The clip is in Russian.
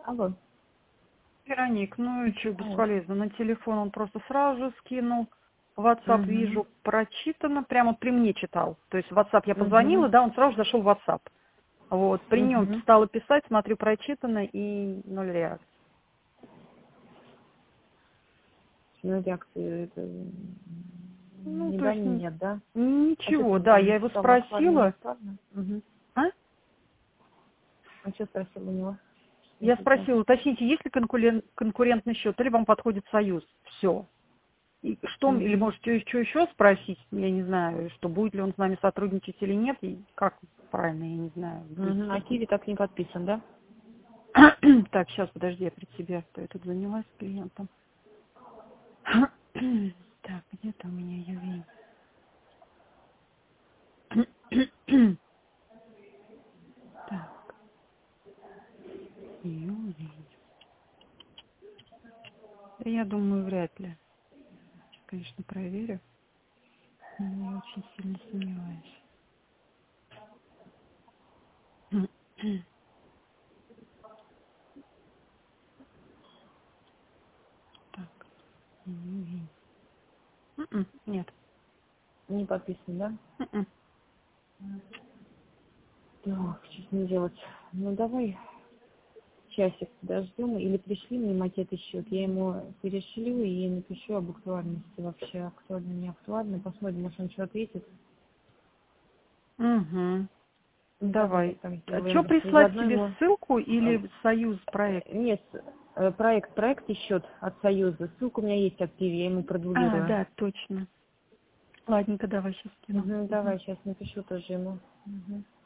Алло. Вероник, ну и что, Алло. бесполезно. На телефон он просто сразу же скинул. WhatsApp вижу, прочитано, прямо при мне читал. То есть в WhatsApp я позвонила, да, он сразу же зашел в WhatsApp. Вот, при нем стала писать, смотрю, прочитано и ноль реакции. Ну, реакции это Ну, ни то да, есть ни нет, да? ничего, А что да, там я его написала, спросила. аккуратно? А? А что спросила у него? Я спросила, уточните, есть ли конкурентный счет, или вам подходит Союз? Все. И что, или может что еще спросить, я не знаю, что будет ли он с нами сотрудничать или нет, и как правильно, я не знаю. А Киви так не подписан, да? Так, сейчас, подожди, я при тебе, что я тут занялась клиентом. Так, где-то у меня Ювень. Так, Ювень. Да я думаю, вряд ли. Конечно, проверю. Но я очень сильно сомневаюсь. Так, Ювень. Нет. Не подписан, да? Так, что с ним делать? Ну, давай часик подождем, или пришли мне макет счет, я ему перешлю и напишу об актуальности вообще, актуально, не актуально, посмотрим, может он что ответит. Угу. Ну, Давай. так А что сделаем. И прислать заодно тебе ему... ссылку или союз проект? Нет, проект и счет от Союза. Ссылка у меня есть от Киви, я ему А, продублирую. да, точно. Ладненько, давай сейчас кину. Давай, сейчас напишу тоже ему.